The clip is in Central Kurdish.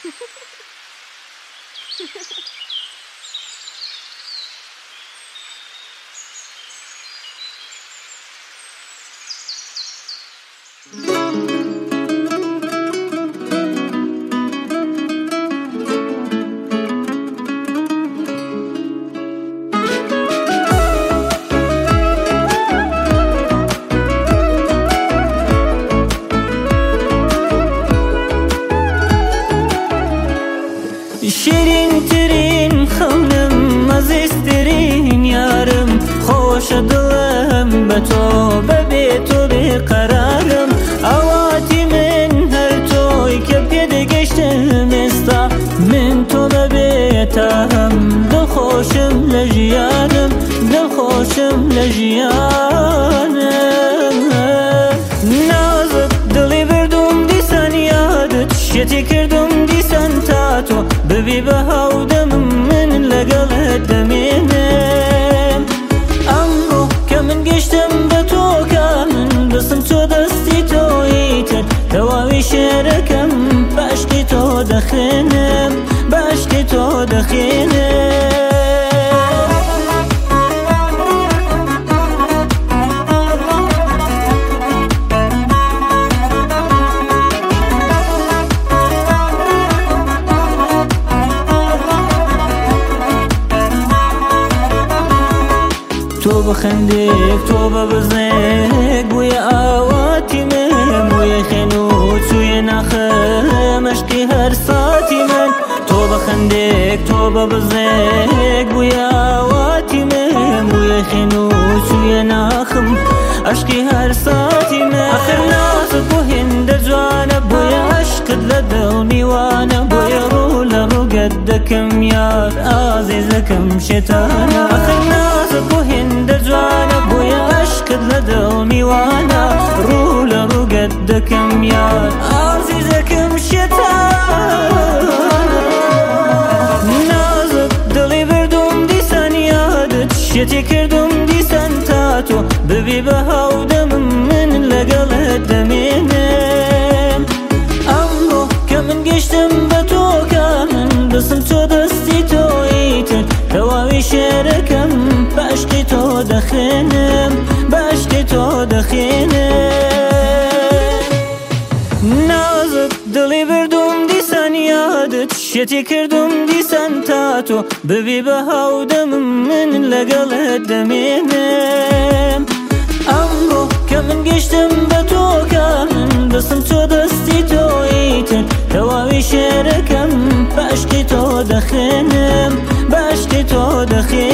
شیرین ترین خونم عزیزترین یارم خوش دلم به تو ببی تو بیقرارم اواتی من هر توی که پیدا گشتم استا من تو ببیتم دل خوشم لجیانم دل خوشم لجیانم نازک دلی بردم دیسان یادت شتی کردم دیسان تاتو ببی به هودم من لگل دمینم امرو که من گشتم به تو کامن بسم تو دستی تویتر تواوی شرکم باشکی تو دخینم باشکی تو دخینم تو بخندك تو ببزنك بويا آواتي من بويا خنوت ويا ناخم اشكي هرساتي من تو بخندك تو ببزنك بويا آواتي من بويا خنوت ويا ناخم اشكي هرساتي من اخر ناس بوهند جوانا بويا عشق لدل ميوانا بويا رولا رو قدكم يا عزيزكم شتانا اخر ناس بوهند جوانا بويا عشق لدل ميوانا رولا رو قدكم يا عزيزكم شتانا نازك دلي بردم ديسان يادت شتي كردم ديسان تاتو ببي بهودم من لقل دمينم امرو كمن قشتم بتو كامن بسم تو دستي تويتر تواوي شركم باشكي تو دخينم باشكي تو دخينم نازك دلي بردم ديسان يادت شتي كردم ديسان تاتو ببي بهودم من لقل دمينم امرو كمن قشتم بتو كامن بسم تو دستي تويتر تواوي شركم باشكي تو دخينم باشكي تو دخينم